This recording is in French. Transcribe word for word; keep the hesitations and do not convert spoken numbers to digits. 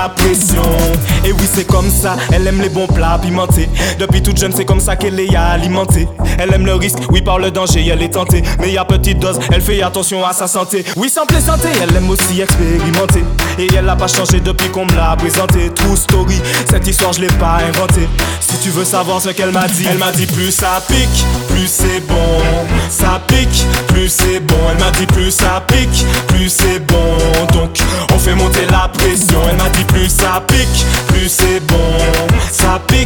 la pression. Et oui c'est comme ça, elle aime les bons plats pimentés. Depuis toute jeune c'est comme ça qu'elle est alimentée. Elle aime le risque, oui par le danger elle est tentée. Mais à petite dose, elle fait attention à sa santé. Oui sans plaisanter, elle aime aussi expérimenter. Et elle n'a pas changé depuis qu'on me l'a présenté. True story, cette histoire je l'ai pas inventée. Si tu veux savoir ce qu'elle m'a dit, elle m'a dit plus ça pique, plus c'est bon. Ça pique, plus c'est bon. Elle m'a dit plus ça pique, plus c'est bon. Donc on fait monter la pression. Elle m'a dit plus ça pique, plus c'est bon. Ça pique,